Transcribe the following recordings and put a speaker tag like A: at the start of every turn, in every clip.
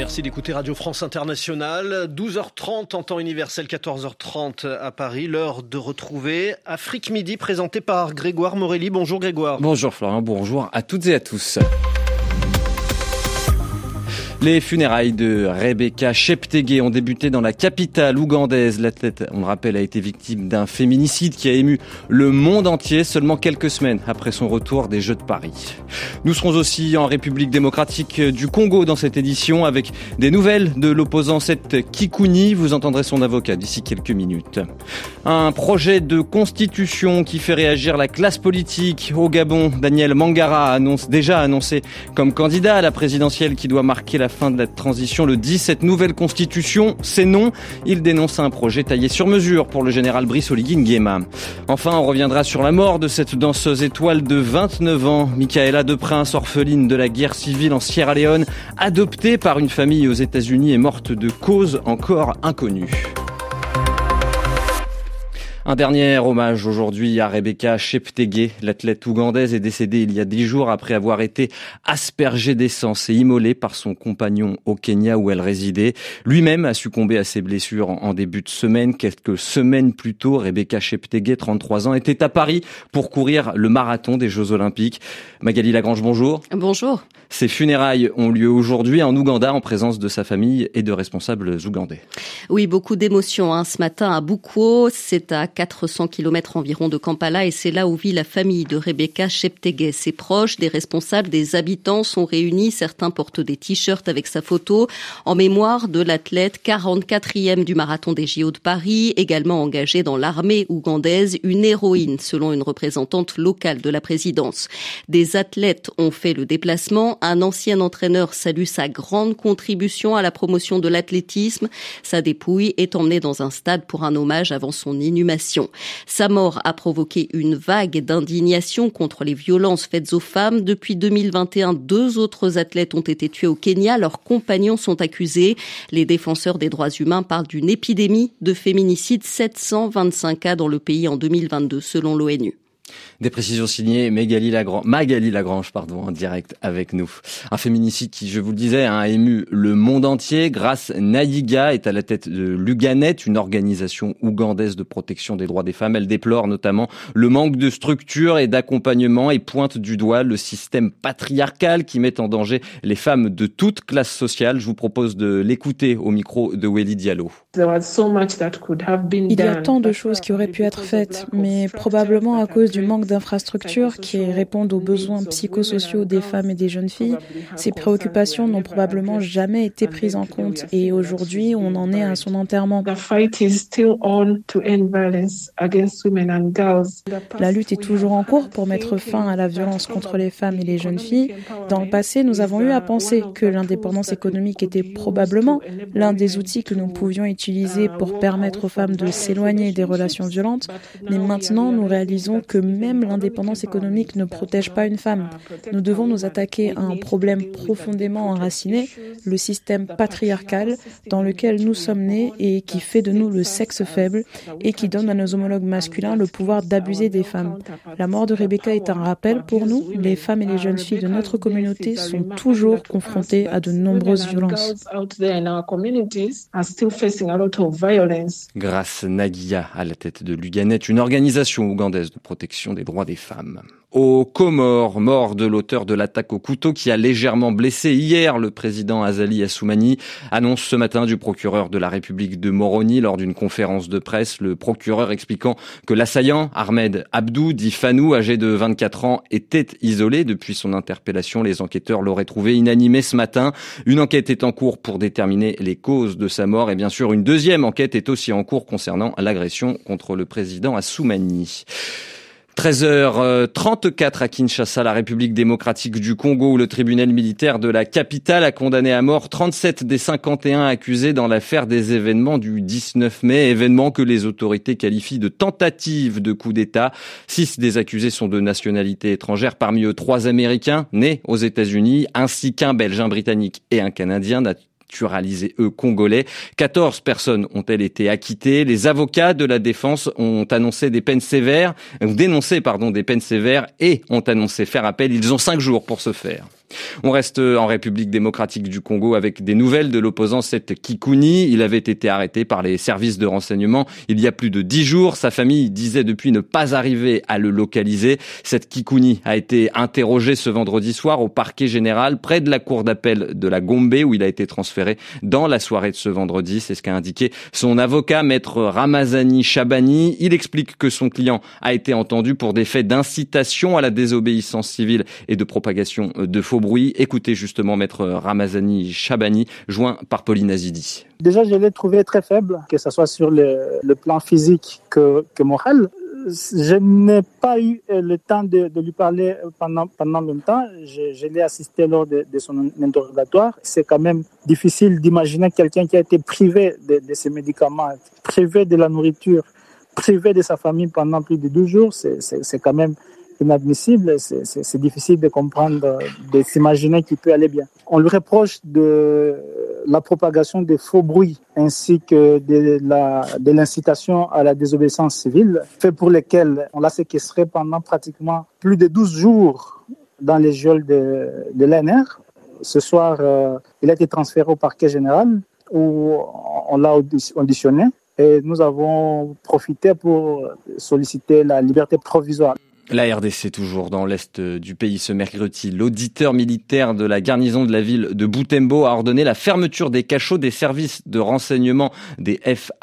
A: Merci d'écouter Radio France Internationale. 12h30 en temps universel, 14h30 à Paris. L'heure de retrouver Afrique Midi, présenté par Grégoire Morelli. Bonjour Grégoire.
B: Bonjour Florian, bonjour à toutes et à tous. Les funérailles de Rebecca Cheptegei ont débuté dans la capitale ougandaise. L'athlète, on le rappelle, a été victime d'un féminicide qui a ému le monde entier seulement quelques semaines après son retour des Jeux de Paris. Nous serons aussi en République démocratique du Congo dans cette édition avec des nouvelles de l'opposant Seth Kikuni. Vous entendrez son avocat d'ici quelques minutes. Un projet de constitution qui fait réagir la classe politique au Gabon. Daniel Mangara annonce déjà annoncé comme candidat à la présidentielle qui doit marquer la fin de la transition le 10. Cette nouvelle constitution, c'est non. Il dénonce un projet taillé sur mesure pour le général Brice Oligui Nguema. Enfin, on reviendra sur la mort de cette danseuse étoile de 29 ans, Michaela Deprince, orpheline de la guerre civile en Sierra Leone, adoptée par une famille aux États-Unis et morte de cause encore inconnue. Un dernier hommage aujourd'hui à Rebecca Cheptegei. L'athlète ougandaise est décédée il y a 10 jours après avoir été aspergée d'essence et immolée par son compagnon au Kenya où elle résidait. Lui-même a succombé à ses blessures en début de semaine. Quelques semaines plus tôt, Rebecca Cheptegei, 33 ans, était à Paris pour courir le marathon des Jeux Olympiques. Magali Lagrange, bonjour.
C: Bonjour.
B: Ces funérailles ont lieu aujourd'hui en Ouganda en présence de sa famille et de responsables ougandais.
C: Oui, beaucoup d'émotions ce matin à Bukuo. C'est à 400 km environ de Kampala et c'est là où vit la famille de Rebecca Cheptegei. Ses proches, des responsables, des habitants sont réunis. Certains portent des t-shirts avec sa photo en mémoire de l'athlète 44e du marathon des JO de Paris, également engagée dans l'armée ougandaise, une héroïne selon une représentante locale de la présidence. Des athlètes ont fait le déplacement. Un ancien entraîneur salue sa grande contribution à la promotion de l'athlétisme. Sa dépouille est emmenée dans un stade pour un hommage avant son inhumation. Sa mort a provoqué une vague d'indignation contre les violences faites aux femmes. Depuis 2021, 2 autres athlètes ont été tués au Kenya. Leurs compagnons sont accusés. Les défenseurs des droits humains parlent d'une épidémie de féminicide. 725 cas dans le pays en 2022, selon l'ONU.
B: Des précisions signées Magali Lagrange, en direct avec nous. Un féminicide qui, je vous le disais, a ému le monde entier. Grace Nayiga est à la tête de Luganet, une organisation ougandaise de protection des droits des femmes. Elle déplore notamment le manque de structure et d'accompagnement et pointe du doigt le système patriarcal qui met en danger les femmes de toute classe sociale. Je vous propose de l'écouter au micro de Welly Diallo.
D: Il y a tant de choses qui auraient pu être faites, mais probablement à cause du manque d'infrastructures qui répondent aux besoins psychosociaux des femmes et des jeunes filles, ces préoccupations n'ont probablement jamais été prises en compte et aujourd'hui on en est à son enterrement. La lutte est toujours en cours pour mettre fin à la violence contre les femmes et les jeunes filles. Dans le passé, nous avons eu à penser que l'indépendance économique était probablement l'un des outils que nous pouvions utiliser pour permettre aux femmes de s'éloigner des relations violentes, mais maintenant nous réalisons que même l'indépendance économique ne protège pas une femme. Nous devons nous attaquer à un problème profondément enraciné, le système patriarcal dans lequel nous sommes nés et qui fait de nous le sexe faible et qui donne à nos homologues masculins le pouvoir d'abuser des femmes. La mort de Rebecca est un rappel pour nous. Les femmes et les jeunes filles de notre communauté sont toujours confrontées à de nombreuses violences.
B: Grace Nayiga à la tête de Luganet, une organisation ougandaise de protection des droits des femmes. Aux Comores, mort de l'auteur de l'attaque au couteau qui a légèrement blessé hier le président Azali Assoumani, annonce ce matin du procureur de la République de Moroni lors d'une conférence de presse. Le procureur expliquant que l'assaillant, Ahmed Abdou, dit Fanou, âgé de 24 ans, était isolé depuis son interpellation. Les enquêteurs l'auraient trouvé inanimé ce matin. Une enquête est en cours pour déterminer les causes de sa mort et bien sûr une deuxième enquête est aussi en cours concernant l'agression contre le président Assoumani. 13h34 à Kinshasa, la République démocratique du Congo, où le tribunal militaire de la capitale a condamné à mort 37 des 51 accusés dans l'affaire des événements du 19 mai, événements que les autorités qualifient de tentative de coup d'État. 6 des accusés sont de nationalité étrangère, parmi eux 3 Américains nés aux États-Unis, ainsi qu'un Belge, un Britannique et un Canadien naturalisés, eux, congolais. 14 personnes ont-elles été acquittées. Les avocats de la défense ont dénoncé des peines sévères et ont annoncé faire appel. Ils ont 5 jours pour ce faire. On reste en République démocratique du Congo avec des nouvelles de l'opposant Seth Kikuni. Il avait été arrêté par les services de renseignement il y a plus de 10 jours. Sa famille disait depuis ne pas arriver à le localiser. Seth Kikuni a été interrogé ce vendredi soir au parquet général près de la cour d'appel de la Gombe où il a été transféré dans la soirée de ce vendredi. C'est ce qu'a indiqué son avocat, maître Ramazani Chabani. Il explique que son client a été entendu pour des faits d'incitation à la désobéissance civile et de propagation de faux bruit. Écoutez justement maître Ramazani Chabani, joint par Pauline Azidi.
E: Déjà, je l'ai trouvé très faible, que ce soit sur le plan physique que moral. Je n'ai pas eu le temps de lui parler pendant longtemps. Je l'ai assisté lors de son interrogatoire. C'est quand même difficile d'imaginer quelqu'un qui a été privé de ses médicaments, privé de la nourriture, privé de sa famille pendant plus de 12 jours. C'est quand même inadmissible, c'est difficile de comprendre, de s'imaginer qu'il peut aller bien. On lui reproche de la propagation des faux bruits ainsi que de l'incitation à la désobéissance civile, fait pour lesquels on l'a séquestré pendant pratiquement plus de 12 jours dans les geôles de l'ANR. Ce soir, il a été transféré au parquet général où on l'a auditionné et nous avons profité pour solliciter la liberté provisoire.
B: La RDC toujours dans l'est du pays ce mercredi. L'auditeur militaire de la garnison de la ville de Butembo a ordonné la fermeture des cachots des services de renseignement des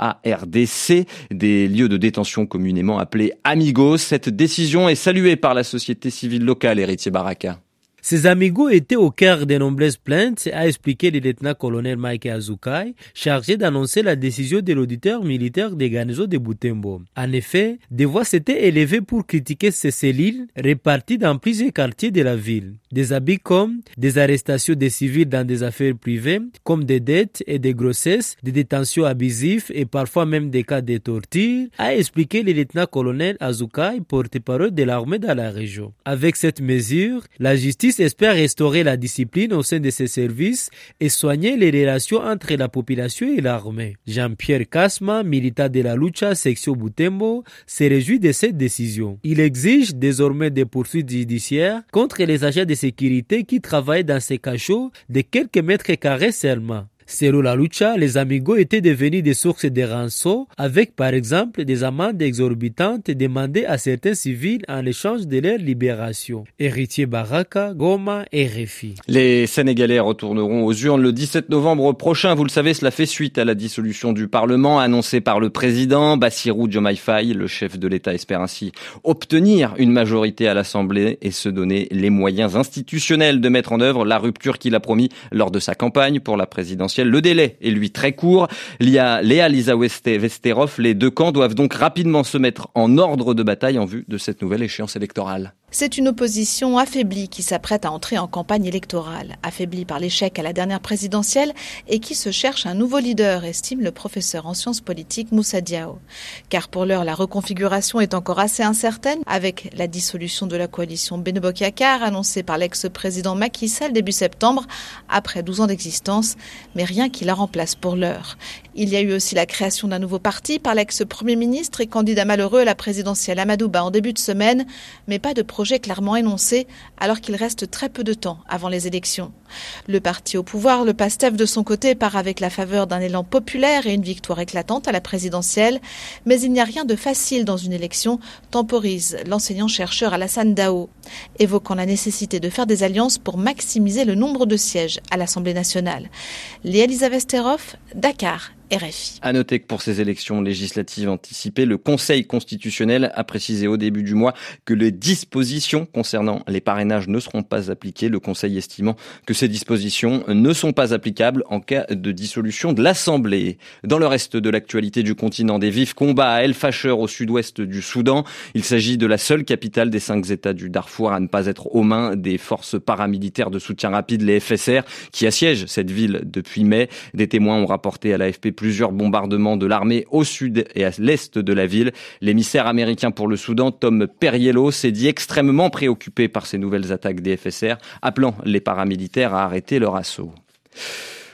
B: FARDC, des lieux de détention communément appelés Amigos. Cette décision est saluée par la société civile locale, Héritier Baraka.
F: Ces amigos étaient au cœur de nombreuses plaintes, a expliqué le lieutenant-colonel Mike Azukai, chargé d'annoncer la décision de l'auditeur militaire des garnisons de Butembo. En effet, des voix s'étaient élevées pour critiquer ces cellules réparties dans plusieurs quartiers de la ville. Des habits comme des arrestations des civils dans des affaires privées, comme des dettes et des grossesses, des détentions abusives et parfois même des cas de torture, a expliqué le lieutenant-colonel Azukai, porte-parole de l'armée dans la région. Avec cette mesure, la justice espère restaurer la discipline au sein de ces services et soigner les relations entre la population et l'armée. Jean-Pierre Kasma, militant de la Lucha section Butembo, se réjouit de cette décision. Il exige désormais des poursuites judiciaires contre les agents de sécurité qui travaillent dans ces cachots de quelques mètres carrés seulement. Selon la Lucha, les amigos étaient devenus des sources de rançon avec par exemple des amendes exorbitantes demandées à certains civils en échange de leur libération. Héritier Baraka, Goma et RFI.
B: Les Sénégalais retourneront aux urnes le 17 novembre prochain. Vous le savez, cela fait suite à la dissolution du Parlement annoncée par le président Bassirou Diomaye Faye. Le chef de l'État espère ainsi obtenir une majorité à l'Assemblée et se donner les moyens institutionnels de mettre en œuvre la rupture qu'il a promis lors de sa campagne pour la présidentielle. Le délai est lui très court. Léa Lisa Westerhoff, les deux camps doivent donc rapidement se mettre en ordre de bataille en vue de cette nouvelle échéance électorale.
G: C'est une opposition affaiblie qui s'apprête à entrer en campagne électorale, affaiblie par l'échec à la dernière présidentielle et qui se cherche un nouveau leader, estime le professeur en sciences politiques Moussa Diao. Car pour l'heure, la reconfiguration est encore assez incertaine, avec la dissolution de la coalition Benno Bokk Yakaar annoncée par l'ex-président Macky Sall début septembre, après 12 ans d'existence, mais rien qui la remplace pour l'heure. Il y a eu aussi la création d'un nouveau parti par l'ex-premier ministre et candidat malheureux à la présidentielle Amadou Ba en début de semaine, mais pas de projet clairement énoncé alors qu'il reste très peu de temps avant les élections. Le parti au pouvoir, le PASTEF de son côté, part avec la faveur d'un élan populaire et une victoire éclatante à la présidentielle, mais il n'y a rien de facile dans une élection, temporise l'enseignant-chercheur Alassane Dao, évoquant la nécessité de faire des alliances pour maximiser le nombre de sièges à l'Assemblée nationale. Léa Lisa Westerhoff, Dakar. RFI.
B: À noter que pour ces élections législatives anticipées, le Conseil constitutionnel a précisé au début du mois que les dispositions concernant les parrainages ne seront pas appliquées. Le Conseil estimant que ces dispositions ne sont pas applicables en cas de dissolution de l'Assemblée. Dans le reste de l'actualité du continent, des vifs combats à El Fasher au sud-ouest du Soudan. Il s'agit de la seule capitale des 5 États du Darfour à ne pas être aux mains des forces paramilitaires de soutien rapide, les FSR, qui assiègent cette ville depuis mai. Des témoins ont rapporté à l'AFP plusieurs bombardements de l'armée au sud et à l'est de la ville. L'émissaire américain pour le Soudan, Tom Perriello, s'est dit extrêmement préoccupé par ces nouvelles attaques des FSR, appelant les paramilitaires à arrêter leur assaut.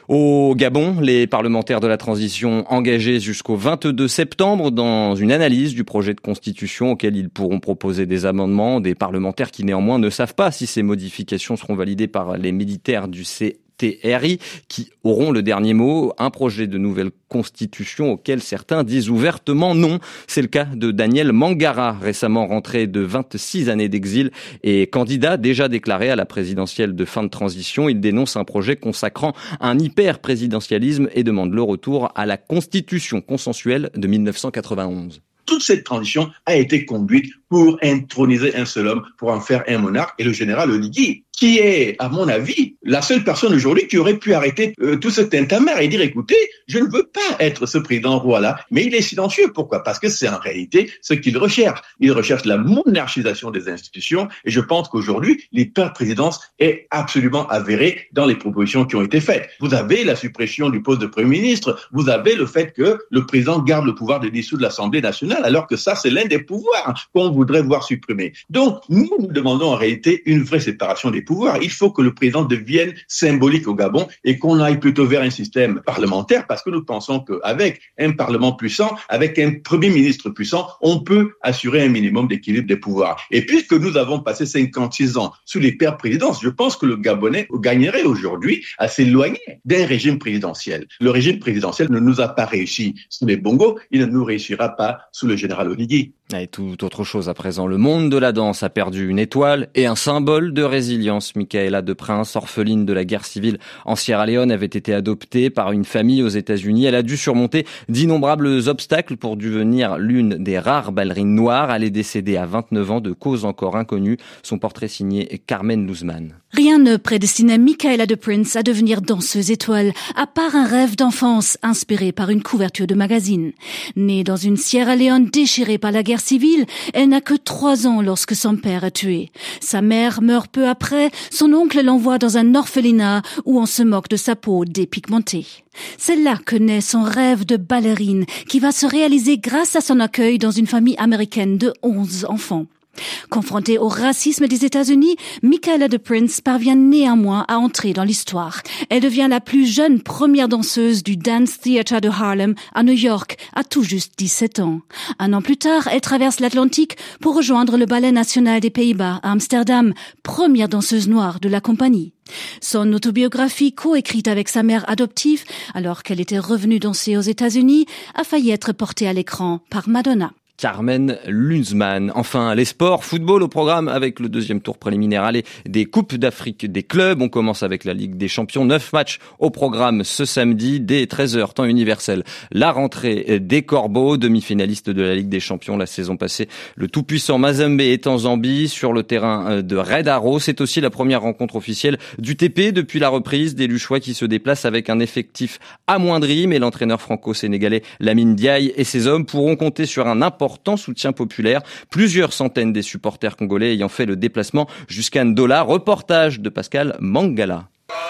B: Au Gabon, les parlementaires de la transition engagés jusqu'au 22 septembre dans une analyse du projet de constitution auquel ils pourront proposer des amendements, des parlementaires qui néanmoins ne savent pas si ces modifications seront validées par les militaires du CTRI qui auront le dernier mot, un projet de nouvelle constitution auquel certains disent ouvertement non. C'est le cas de Daniel Mangara, récemment rentré de 26 années d'exil et candidat déjà déclaré à la présidentielle de fin de transition. Il dénonce un projet consacrant un hyper-présidentialisme et demande le retour à la constitution consensuelle de 1991.
H: Toute cette transition a été conduite pour introniser un seul homme, pour en faire un monarque, et le général Oligui, qui est, à mon avis, la seule personne aujourd'hui qui aurait pu arrêter tout ce tintamarre et dire, écoutez, je ne veux pas être ce président roi-là, mais il est silencieux. Pourquoi ? Parce que c'est en réalité ce qu'il recherche. Il recherche la monarchisation des institutions, et je pense qu'aujourd'hui, l'hyper-présidence est absolument avérée dans les propositions qui ont été faites. Vous avez la suppression du poste de Premier ministre, vous avez le fait que le président garde le pouvoir de dissoudre l'Assemblée nationale, alors que ça, c'est l'un des pouvoirs qu'on voudrait voir supprimés. Donc, nous demandons en réalité une vraie séparation des pouvoirs. Il faut que le président devienne symbolique au Gabon et qu'on aille plutôt vers un système parlementaire parce que nous pensons qu'avec un parlement puissant, avec un premier ministre puissant, on peut assurer un minimum d'équilibre des pouvoirs. Et puisque nous avons passé 56 ans sous l'hyper-présidence, je pense que le Gabonais gagnerait aujourd'hui à s'éloigner d'un régime présidentiel. Le régime présidentiel ne nous a pas réussi sous les Bongo, il ne nous réussira pas sous le général Oligui.
B: Et tout autre chose à présent. Le monde de la danse a perdu une étoile et un symbole de résilience. Michaela de Prince, orpheline de la guerre civile en Sierra Leone, avait été adoptée par une famille aux États-Unis. Elle a dû surmonter d'innombrables obstacles pour devenir l'une des rares ballerines noires. Elle est décédée à 29 ans de cause encore inconnue. Son portrait signé Carmen Luzman.
I: Rien ne prédestinait Michaela de Prince à devenir danseuse étoile, à part un rêve d'enfance inspiré par une couverture de magazine. Née dans une Sierra Leone déchirée par la guerre civile, elle n'a que 3 ans lorsque son père est tué. Sa mère meurt peu après, son oncle l'envoie dans un orphelinat où on se moque de sa peau dépigmentée. C'est là que naît son rêve de ballerine qui va se réaliser grâce à son accueil dans une famille américaine de 11 enfants. Confrontée au racisme des États-Unis, Michaela de Prince parvient néanmoins à entrer dans l'histoire. Elle devient la plus jeune première danseuse du Dance Theatre de Harlem à New York à tout juste 17 ans. Un an plus tard, elle traverse l'Atlantique pour rejoindre le Ballet national des Pays-Bas à Amsterdam, première danseuse noire de la compagnie. Son autobiographie, coécrite avec sa mère adoptive, alors qu'elle était revenue danser aux États-Unis, a failli être portée à l'écran par Madonna.
B: Carmen Luzman. Enfin, les sports, football au programme avec le deuxième tour préliminaire aller des Coupes d'Afrique des clubs. On commence avec la Ligue des Champions. 9 matchs au programme ce samedi dès 13h, temps universel. La rentrée des Corbeaux, demi-finaliste de la Ligue des Champions la saison passée. Le tout-puissant Mazembe est en Zambie sur le terrain de Red Arrow. C'est aussi la première rencontre officielle du TP depuis la reprise des Luchois qui se déplacent avec un effectif amoindri. Mais l'entraîneur franco-sénégalais Lamine Diaye et ses hommes pourront compter sur un important soutien populaire. Plusieurs centaines des supporters congolais ayant fait le déplacement jusqu'à Ndola. Reportage de Pascal Mangala.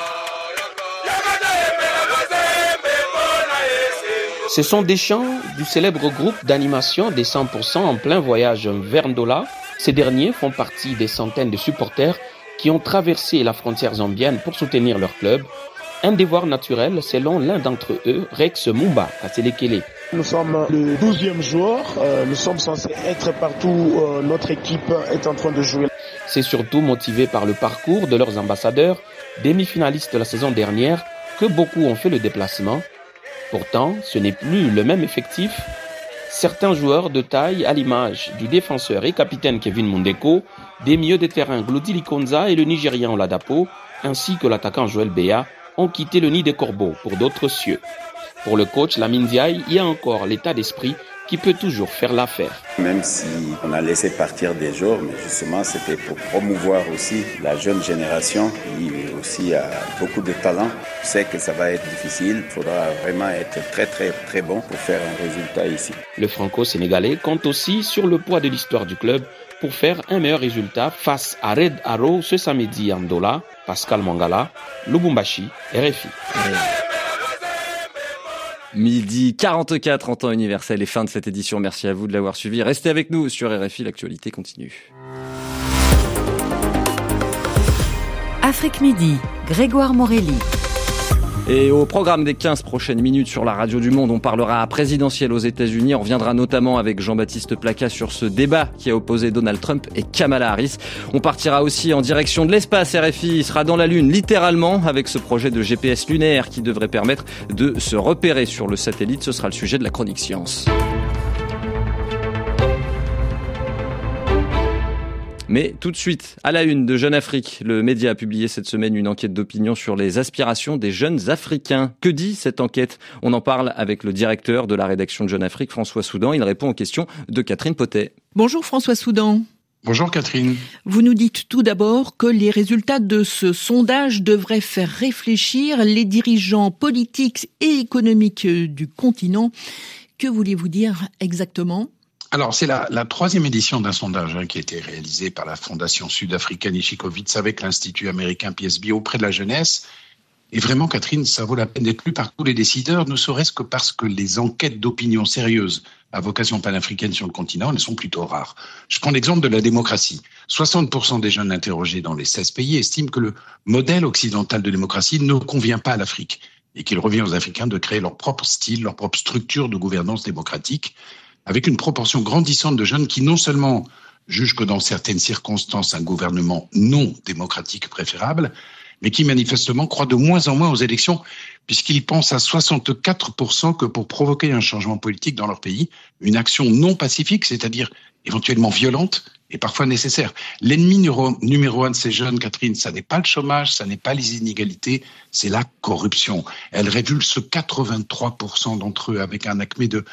J: Ce sont des chants du célèbre groupe d'animation des 100% en plein voyage vers Ndola. Ces derniers font partie des centaines de supporters qui ont traversé la frontière zambienne pour soutenir leur club. Un devoir naturel selon l'un d'entre eux, Rex Mumba Kaselekele.
K: Nous sommes le 12e jour, nous sommes censés être partout, notre équipe est en train de jouer.
J: C'est surtout motivé par le parcours de leurs ambassadeurs, demi-finalistes de la saison dernière, que beaucoup ont fait le déplacement. Pourtant, ce n'est plus le même effectif. Certains joueurs de taille à l'image du défenseur et capitaine Kevin Mundeko, des milieux de terrain Glodili Konza et le Nigérian Oladapo, ainsi que l'attaquant Joël Béa, ont quitté le nid des corbeaux pour d'autres cieux. Pour le coach Lamine Diaye, il y a encore l'état d'esprit qui peut toujours faire l'affaire.
L: Même si on a laissé partir des joueurs, mais justement c'était pour promouvoir aussi la jeune génération qui aussi a beaucoup de talent. Je sais que ça va être difficile, il faudra vraiment être très bon pour faire un résultat ici.
J: Le franco-sénégalais compte aussi sur le poids de l'histoire du club pour faire un meilleur résultat face à Red Arrow ce samedi à Ndola. Pascal Mangala, Lubumbashi, RFI.
B: Midi 44 en temps universel et fin de cette édition. Merci à vous de l'avoir suivi. Restez avec nous sur RFI, l'actualité continue.
M: Afrique Midi, Grégoire Morelli.
B: Et au programme des 15 prochaines minutes sur la radio du Monde, on parlera présidentielle aux États-Unis. On reviendra notamment avec Jean-Baptiste Placat sur ce débat qui a opposé Donald Trump et Kamala Harris. On partira aussi en direction de l'espace. RFI sera dans la Lune, littéralement, avec ce projet de GPS lunaire qui devrait permettre de se repérer sur le satellite. Ce sera le sujet de la chronique Science. Mais tout de suite, à la une de Jeune Afrique, le média a publié cette semaine une enquête d'opinion sur les aspirations des jeunes Africains. Que dit cette enquête ? On en parle avec le directeur de la rédaction de Jeune Afrique, François Soudan. Il répond aux questions de Catherine Potet.
M: Bonjour François Soudan.
N: Bonjour Catherine.
M: Vous nous dites tout d'abord que les résultats de ce sondage devraient faire réfléchir les dirigeants politiques et économiques du continent. Que voulez-vous dire exactement ?
N: Alors, c'est la troisième édition d'un sondage qui a été réalisé par la Fondation sud-africaine Ishikowitz avec l'Institut américain PSB auprès de la jeunesse. Et vraiment, Catherine, ça vaut la peine d'être lu par tous les décideurs, ne serait-ce que parce que les enquêtes d'opinion sérieuses à vocation panafricaine sur le continent, elles sont plutôt rares. Je prends l'exemple de la démocratie. 60% des jeunes interrogés dans les 16 pays estiment que le modèle occidental de démocratie ne convient pas à l'Afrique et qu'il revient aux Africains de créer leur propre style, leur propre structure de gouvernance démocratique, avec une proportion grandissante de jeunes qui non seulement jugent que dans certaines circonstances un gouvernement non démocratique préférable, mais qui manifestement croient de moins en moins aux élections, puisqu'ils pensent à 64% que pour provoquer un changement politique dans leur pays, une action non pacifique, c'est-à-dire éventuellement violente, est parfois nécessaire. L'ennemi numéro un de ces jeunes, Catherine, ça n'est pas le chômage, ça n'est pas les inégalités, c'est la corruption. Elle révulse 83% d'entre eux, avec un acmé de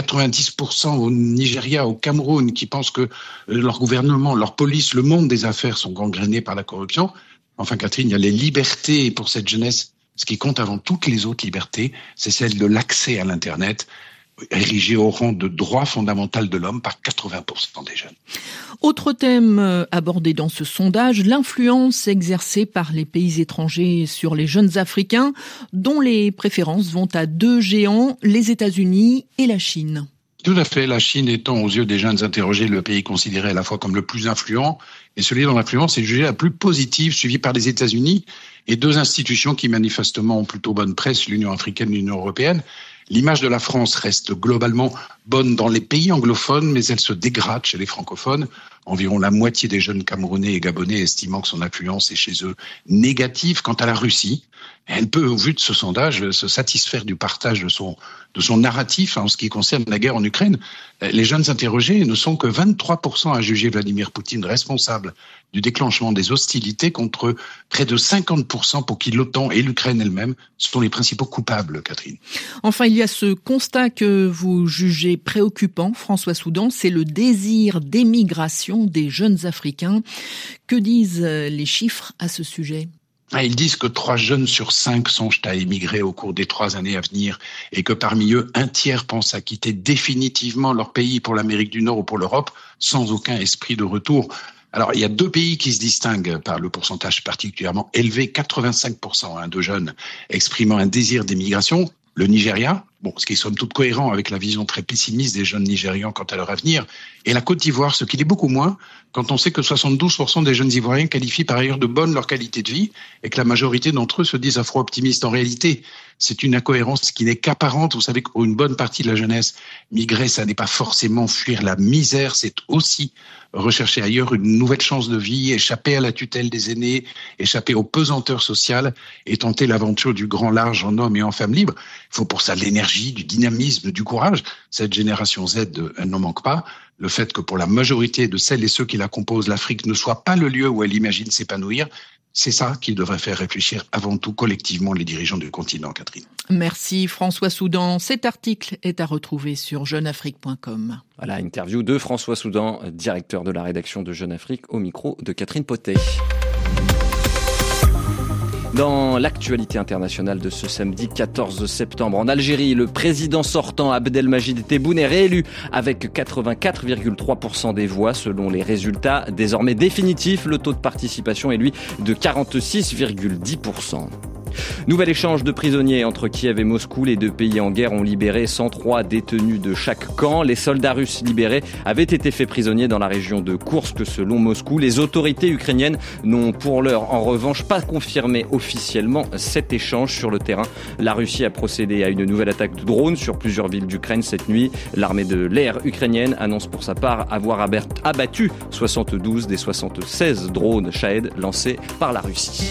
N: 90% au Nigeria, au Cameroun, qui pensent que leur gouvernement, leur police, le monde des affaires sont gangrénés par la corruption. Enfin, Catherine, il y a les libertés pour cette jeunesse. Ce qui compte avant toutes les autres libertés, c'est celle de l'accès à l'Internet, érigé au rang de droit fondamental de l'homme par 80% des jeunes.
M: Autre thème abordé dans ce sondage, l'influence exercée par les pays étrangers sur les jeunes Africains, dont les préférences vont à deux géants, les États-Unis et la Chine.
N: Tout à fait, la Chine étant aux yeux des jeunes interrogés le pays considéré à la fois comme le plus influent et celui dont l'influence est jugée la plus positive, suivi par les États-Unis et deux institutions qui manifestement ont plutôt bonne presse, l'Union africaine et l'Union européenne. L'image de la France reste globalement bonne dans les pays anglophones, mais elle se dégrade chez les francophones. Environ la moitié des jeunes Camerounais et Gabonais estimant que son influence est chez eux négative. Quant à la Russie, elle peut, au vu de ce sondage, se satisfaire du partage de son narratif en ce qui concerne la guerre en Ukraine. Les jeunes interrogés ne sont que 23% à juger Vladimir Poutine responsable du déclenchement des hostilités, contre près de 50% pour qui l'OTAN et l'Ukraine elle-même sont les principaux coupables, Catherine.
M: Enfin, il y a ce constat que vous jugez préoccupant, François Soudan, c'est le désir d'émigration des jeunes Africains. Que disent les chiffres à ce sujet ?
N: Ils disent que 3 jeunes sur 5 songent à émigrer au cours des 3 années à venir et que parmi eux, 1/3 pensent à quitter définitivement leur pays pour l'Amérique du Nord ou pour l'Europe sans aucun esprit de retour. Alors, il y a 2 pays qui se distinguent par le pourcentage particulièrement élevé, 85% de jeunes exprimant un désir d'émigration. Le Nigeria, ce qui est somme toute cohérent avec la vision très pessimiste des jeunes Nigérians quant à leur avenir, et la Côte d'Ivoire, ce qui l'est beaucoup moins quand on sait que 72% des jeunes Ivoiriens qualifient par ailleurs de bonne leur qualité de vie et que la majorité d'entre eux se disent afro-optimistes. En réalité, c'est une incohérence qui n'est qu'apparente. Vous savez que pour une bonne partie de la jeunesse, migrer, ça n'est pas forcément fuir la misère, c'est aussi rechercher ailleurs une nouvelle chance de vie, échapper à la tutelle des aînés, échapper aux pesanteurs sociales et tenter l'aventure du grand large en hommes et en femmes libres. Il faut pour ça de l'énergie, du dynamisme, du courage. Cette génération Z, elle n'en manque pas. Le fait que pour la majorité de celles et ceux qui la composent, l'Afrique ne soit pas le lieu où elle imagine s'épanouir, c'est ça qui devrait faire réfléchir avant tout collectivement les dirigeants du continent, Catherine.
M: Merci François Soudan. Cet article est à retrouver sur jeuneafrique.com.
B: Voilà, interview de François Soudan, directeur de la rédaction de Jeune Afrique, au micro de Catherine Potet. Dans l'actualité internationale de ce samedi 14 septembre, en Algérie, le président sortant Abdelmajid Tebboune est réélu avec 84,3% des voix selon les résultats désormais définitifs. Le taux de participation est lui de 46,10%. Nouvel échange de prisonniers entre Kiev et Moscou. Les deux pays en guerre ont libéré 103 détenus de chaque camp. Les soldats russes libérés avaient été faits prisonniers dans la région de Koursk selon Moscou. Les autorités ukrainiennes n'ont pour l'heure en revanche pas confirmé officiellement cet échange sur le terrain. La Russie a procédé à une nouvelle attaque de drones sur plusieurs villes d'Ukraine cette nuit. L'armée de l'air ukrainienne annonce pour sa part avoir abattu 72 des 76 drones Shahed lancés par la Russie.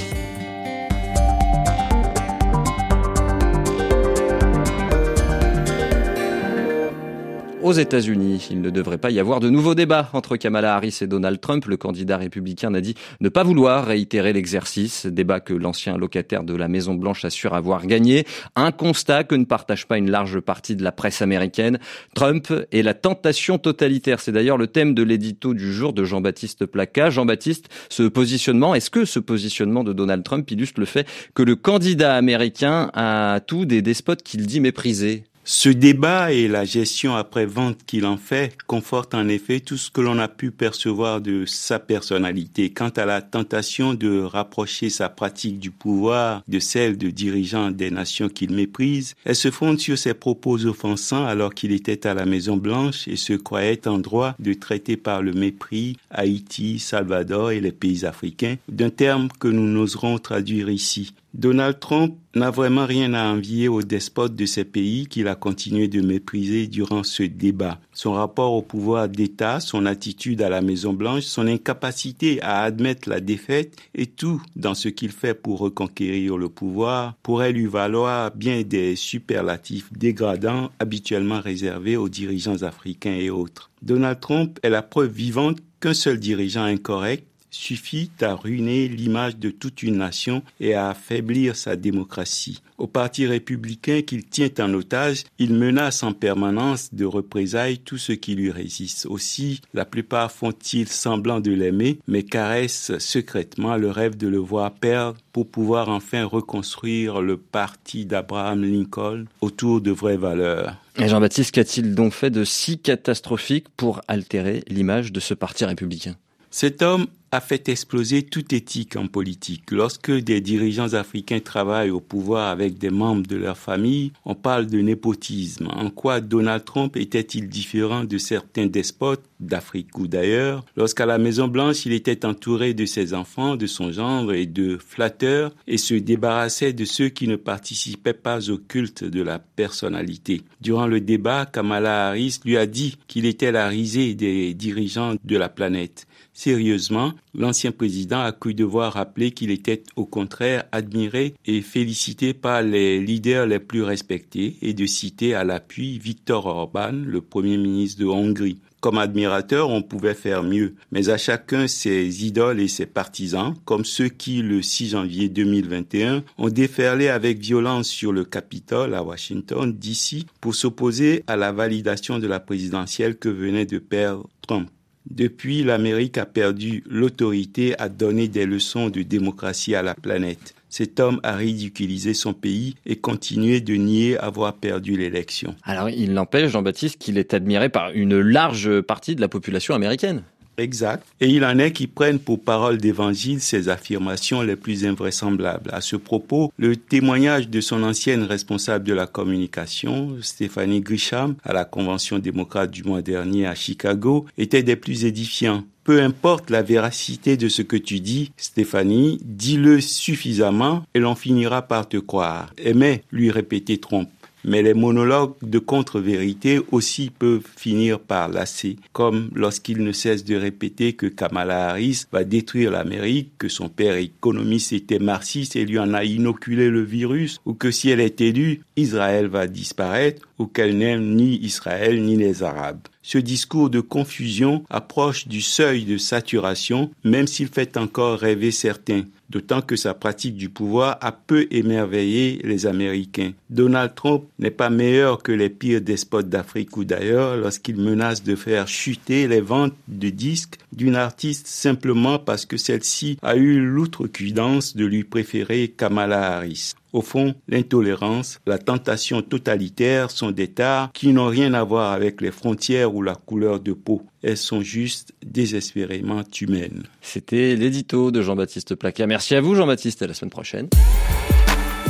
B: Aux États-Unis, il ne devrait pas y avoir de nouveaux débats entre Kamala Harris et Donald Trump. Le candidat républicain a dit ne pas vouloir réitérer l'exercice. Débat que l'ancien locataire de la Maison-Blanche assure avoir gagné. Un constat que ne partage pas une large partie de la presse américaine. Trump et la tentation totalitaire. C'est d'ailleurs le thème de l'édito du jour de Jean-Baptiste Placat. Jean-Baptiste, est-ce que ce positionnement de Donald Trump illustre le fait que le candidat américain a tout des despotes qu'il dit mépriser ?
O: Ce débat et la gestion après-vente qu'il en fait confortent en effet tout ce que l'on a pu percevoir de sa personnalité. Quant à la tentation de rapprocher sa pratique du pouvoir de celle de dirigeants des nations qu'il méprise, elle se fonde sur ses propos offensants alors qu'il était à la Maison-Blanche et se croyait en droit de traiter par le mépris Haïti, Salvador et les pays africains, d'un terme que nous n'oserons traduire ici. Donald Trump n'a vraiment rien à envier aux despotes de ces pays qu'il a continué de mépriser durant ce débat. Son rapport au pouvoir d'État, son attitude à la Maison-Blanche, son incapacité à admettre la défaite et tout dans ce qu'il fait pour reconquérir le pouvoir pourrait lui valoir bien des superlatifs dégradants habituellement réservés aux dirigeants africains et autres. Donald Trump est la preuve vivante qu'un seul dirigeant incorrect suffit à ruiner l'image de toute une nation et à affaiblir sa démocratie. Au Parti républicain qu'il tient en otage, il menace en permanence de représailles tous ceux qui lui résistent. Aussi, la plupart font-ils semblant de l'aimer, mais caressent secrètement le rêve de le voir perdre pour pouvoir enfin reconstruire le parti d'Abraham Lincoln autour de vraies valeurs.
B: Et Jean-Baptiste, qu'a-t-il donc fait de si catastrophique pour altérer l'image de ce parti républicain ?
O: Cet homme a fait exploser toute éthique en politique. Lorsque des dirigeants africains travaillent au pouvoir avec des membres de leur famille, on parle de népotisme. En quoi Donald Trump était-il différent de certains despotes d'Afrique ou d'ailleurs? Lorsqu'à la Maison-Blanche, il était entouré de ses enfants, de son gendre et de flatteurs et se débarrassait de ceux qui ne participaient pas au culte de la personnalité. Durant le débat, Kamala Harris lui a dit qu'il était la risée des dirigeants de la planète. Sérieusement, l'ancien président a cru devoir rappeler qu'il était au contraire admiré et félicité par les leaders les plus respectés et de citer à l'appui Viktor Orban, le premier ministre de Hongrie. Comme admirateur, on pouvait faire mieux, mais à chacun ses idoles et ses partisans, comme ceux qui, le 6 janvier 2021, ont déferlé avec violence sur le Capitole à Washington, D.C., pour s'opposer à la validation de la présidentielle que venait de perdre Trump. Depuis, l'Amérique a perdu l'autorité à donner des leçons de démocratie à la planète. Cet homme a ridiculisé son pays et continué de nier avoir perdu l'élection.
B: Alors, il n'empêche, Jean-Baptiste, qu'il est admiré par une large partie de la population américaine.
O: Exact. Et il en est qui prennent pour parole d'évangile ses affirmations les plus invraisemblables. À ce propos, le témoignage de son ancienne responsable de la communication, Stephanie Grisham, à la Convention démocrate du mois dernier à Chicago, était des plus édifiants. Peu importe la véracité de ce que tu dis, Stéphanie, dis-le suffisamment et l'on finira par te croire. Aimait lui répétait Trump. Mais les monologues de contre-vérité aussi peuvent finir par lasser, comme lorsqu'il ne cesse de répéter que Kamala Harris va détruire l'Amérique, que son père économiste était marxiste et lui en a inoculé le virus, ou que si elle est élue, Israël va disparaître, ou qu'elle n'aime ni Israël ni les Arabes. Ce discours de confusion approche du seuil de saturation, même s'il fait encore rêver certains. D'autant que sa pratique du pouvoir a peu émerveillé les Américains. Donald Trump n'est pas meilleur que les pires despotes d'Afrique ou d'ailleurs lorsqu'il menace de faire chuter les ventes de disques d'une artiste simplement parce que celle-ci a eu l'outrecuidance de lui préférer Kamala Harris. Au fond, l'intolérance, la tentation totalitaire sont des tares qui n'ont rien à voir avec les frontières ou la couleur de peau. Elles sont juste désespérément humaines.
B: C'était l'édito de Jean-Baptiste Placat. Merci à vous Jean-Baptiste, à la semaine prochaine.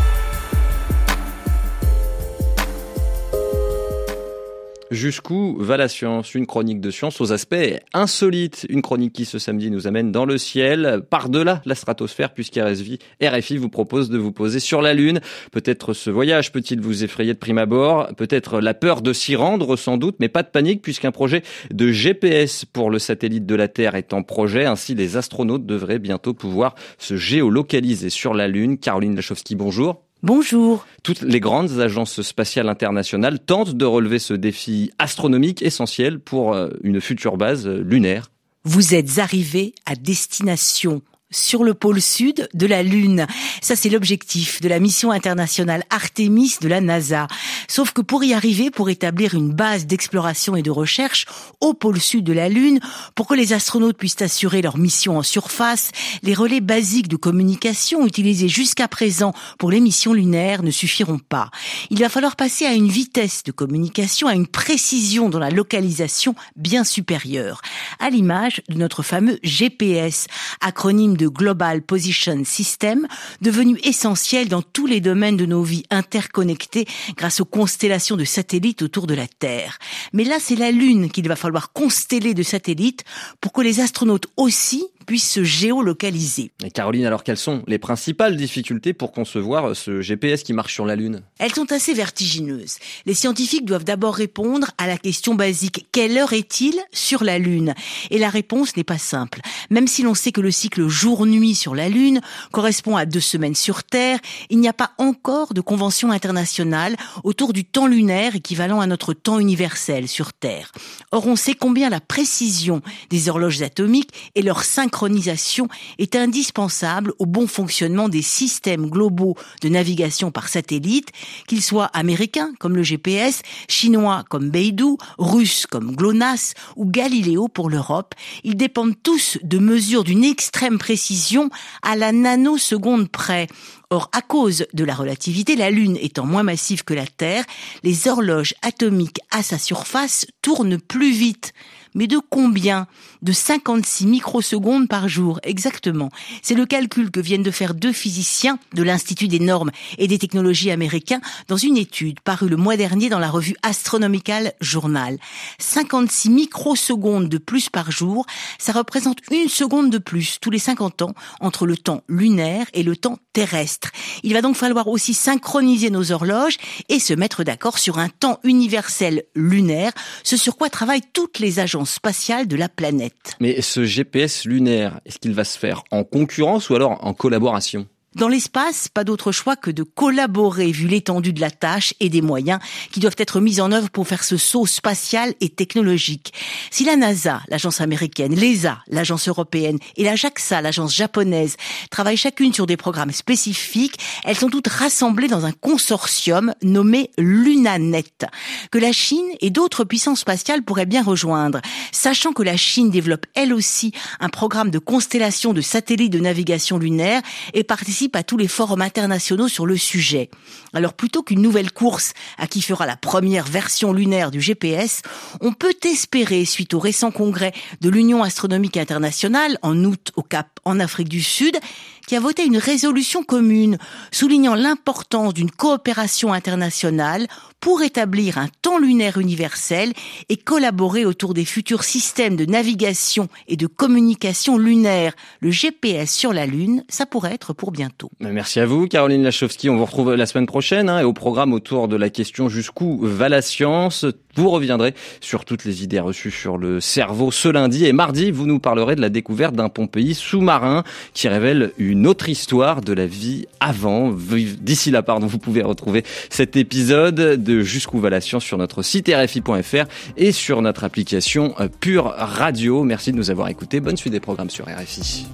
B: Jusqu'où va la science ? Une chronique de science aux aspects insolites. Une chronique qui ce samedi nous amène dans le ciel, par-delà la stratosphère, puisqu'RFI vous propose de vous poser sur la Lune. Peut-être ce voyage peut-il vous effrayer de prime abord, peut-être la peur de s'y rendre sans doute, mais pas de panique puisqu'un projet de GPS pour le satellite de la Terre est en projet. Ainsi, les astronautes devraient bientôt pouvoir se géolocaliser sur la Lune. Caroline Lachowski, bonjour.
P: Bonjour.
B: Toutes les grandes agences spatiales internationales tentent de relever ce défi astronomique essentiel pour une future base lunaire.
P: Vous êtes arrivé à destination sur le pôle sud de la Lune. Ça, c'est l'objectif de la mission internationale Artemis de la NASA. Sauf que pour y arriver, pour établir une base d'exploration et de recherche au pôle sud de la Lune, pour que les astronautes puissent assurer leur mission en surface, les relais basiques de communication utilisés jusqu'à présent pour les missions lunaires ne suffiront pas. Il va falloir passer à une vitesse de communication, à une précision dans la localisation bien supérieure, à l'image de notre fameux GPS, acronyme de Global Position System, devenu essentiel dans tous les domaines de nos vies interconnectées grâce aux constellations de satellites autour de la Terre. Mais là, c'est la Lune qu'il va falloir consteller de satellites pour que les astronautes aussi puissent se géolocaliser.
B: Et Caroline, alors quelles sont les principales difficultés pour concevoir ce GPS qui marche sur la Lune ?
P: Elles sont assez vertigineuses. Les scientifiques doivent d'abord répondre à la question basique: quelle heure est-il sur la Lune ? Et la réponse n'est pas simple. Même si l'on sait que le cycle jour-nuit sur la Lune correspond à 2 semaines sur Terre, il n'y a pas encore de convention internationale autour du temps lunaire équivalent à notre temps universel sur Terre. Or, on sait combien la précision des horloges atomiques et leur synchronisation est indispensable au bon fonctionnement des systèmes globaux de navigation par satellite, qu'ils soient américains comme le GPS, chinois comme Beidou, russes comme GLONASS ou Galileo pour l'Europe. Ils dépendent tous de mesures d'une extrême précision à la nanoseconde près. Or, à cause de la relativité, la Lune étant moins massive que la Terre, les horloges atomiques à sa surface tournent plus vite. Mais de combien ? De 56 microsecondes par jour, exactement. C'est le calcul que viennent de faire 2 physiciens de l'Institut des normes et des technologies américains dans une étude parue le mois dernier dans la revue Astronomical Journal. 56 microsecondes de plus par jour, ça représente 1 seconde de plus tous les 50 ans entre le temps lunaire et le temps terrestre. Il va donc falloir aussi synchroniser nos horloges et se mettre d'accord sur un temps universel lunaire, ce sur quoi travaillent toutes les agences spatiales de la planète.
B: Mais ce GPS lunaire, est-ce qu'il va se faire en concurrence ou alors en collaboration ?
P: Dans l'espace, pas d'autre choix que de collaborer vu l'étendue de la tâche et des moyens qui doivent être mis en œuvre pour faire ce saut spatial et technologique. Si la NASA, l'agence américaine, l'ESA, l'agence européenne et la JAXA, l'agence japonaise, travaillent chacune sur des programmes spécifiques, elles sont toutes rassemblées dans un consortium nommé LunaNet, que la Chine et d'autres puissances spatiales pourraient bien rejoindre, sachant que la Chine développe elle aussi un programme de constellation de satellites de navigation lunaire et participe à tous les forums internationaux sur le sujet. Alors plutôt qu'une nouvelle course à qui fera la première version lunaire du GPS, on peut espérer, suite au récent congrès de l'Union astronomique internationale en août au Cap en Afrique du Sud, qui a voté une résolution commune soulignant l'importance d'une coopération internationale pour établir un temps lunaire universel et collaborer autour des futurs systèmes de navigation et de communication lunaire. Le GPS sur la Lune, ça pourrait être pour bientôt.
B: Merci à vous, Caroline Lachowski. On vous retrouve la semaine prochaine et au programme autour de la question jusqu'où va la science. Vous reviendrez sur toutes les idées reçues sur le cerveau ce lundi. Et mardi, vous nous parlerez de la découverte d'un Pompéi sous-marin qui révèle une autre histoire de la vie avant. D'ici là, vous pouvez retrouver cet épisode de Jusqu'où va la science sur notre site rfi.fr et sur notre application Pure Radio. Merci de nous avoir écoutés. Bonne suite des programmes sur RFI.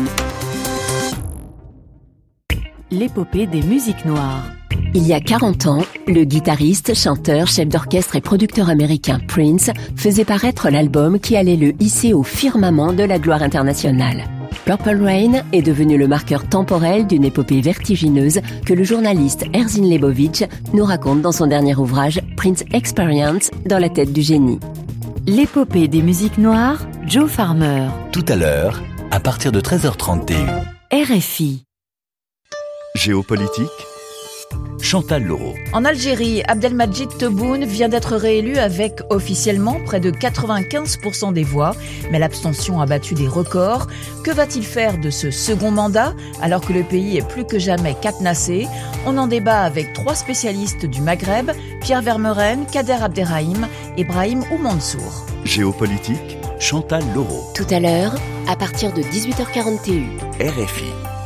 Q: L'épopée des musiques noires.
R: Il y a 40 ans, le guitariste, chanteur, chef d'orchestre et producteur américain Prince faisait paraître l'album qui allait le hisser au firmament de la gloire internationale. Purple Rain est devenu le marqueur temporel d'une épopée vertigineuse que le journaliste Erzin Lebovic nous raconte dans son dernier ouvrage Prince Experience, dans la tête du génie.
Q: L'épopée des musiques noires, Joe Farmer.
S: Tout à l'heure, à partir de 13h30 TU.
Q: RFI.
S: Géopolitique, Chantal Laureau.
T: En Algérie, Abdelmadjid Tebboune vient d'être réélu avec officiellement près de 95% des voix, mais l'abstention a battu des records. Que va-t-il faire de ce second mandat alors que le pays est plus que jamais cadenassé? On en débat avec 3 spécialistes du Maghreb, Pierre Vermeuren, Kader Abderrahim et Brahim Oumansour.
S: Géopolitique, Chantal Laureau.
R: Tout à l'heure, à partir de 18h41.
S: RFI.